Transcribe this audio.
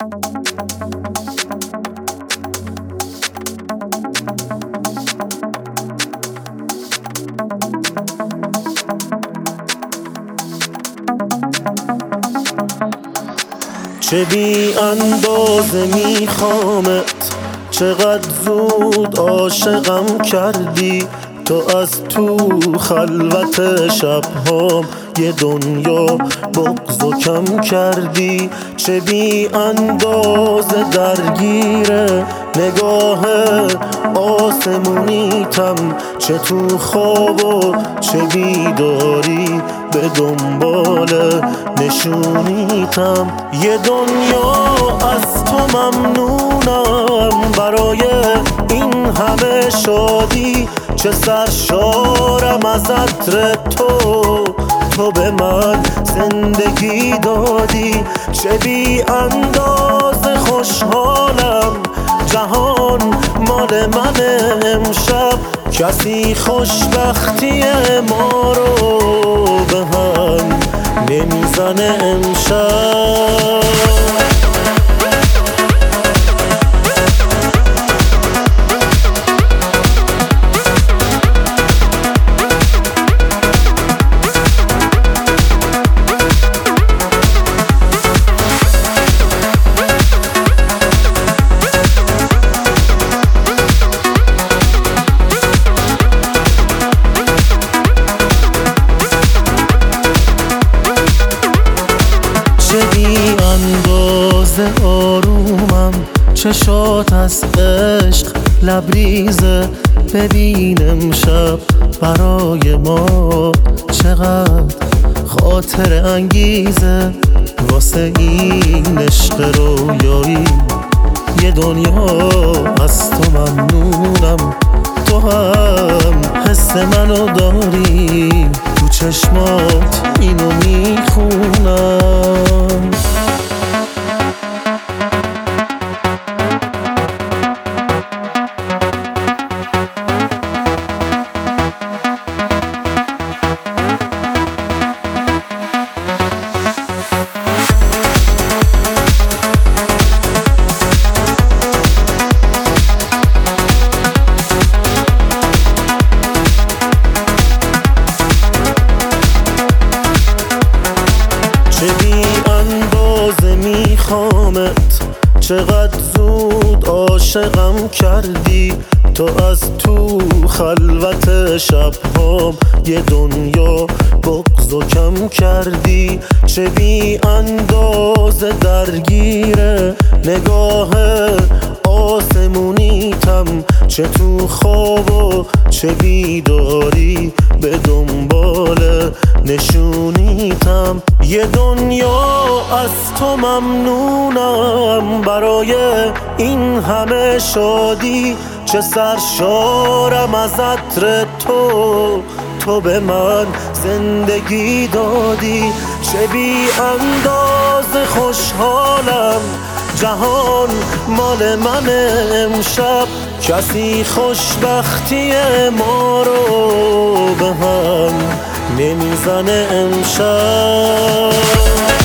چه بی اندازه میخوامت، چقدر زود عاشقم کردی. تو از تو خلوت شبهام یه دنیا بغض و کم کردی. چه بی اندازه درگیره نگاه آسمونیتم، چه تو خواب و چه بیداری به دنبال نشونیتم. یه دنیا از تو ممنونم برای این همه شادی. چه سرشارم از عطر تو به من زندگی دادی. چه بی اندازه خوشحالم، جهان مال من امشب. کسی خوشبختی ما رو به هم نمیزنه امشب. چه بی اندازه آرومم، چشات از عشق لبریزه. ببین امشب برای ما چقدر خاطر انگیزه. واسه این عشق رویایی یه دنیا از تو ممنونم. تو هم حس منو داری، تو چشمات اینو میخونم. چه بی اندازه میخوامت، چقدر زود عاشقم کردی. تو از تو خلوت شبهام یه دنیا بغض و کم کردی. چه بی اندازه درگیره نگاه آسمونیتم، چه تو خواب و چه بیداری به دنبال نشونیتم. یه دنیا از تو ممنونم برای این همه شادی. چه سرشارم از عطر تو به من زندگی دادی. چه بی اندازه خوشحالم، جهان مال من امشب. کسی خوشبختی ما رو به هم نمیزنه امشب.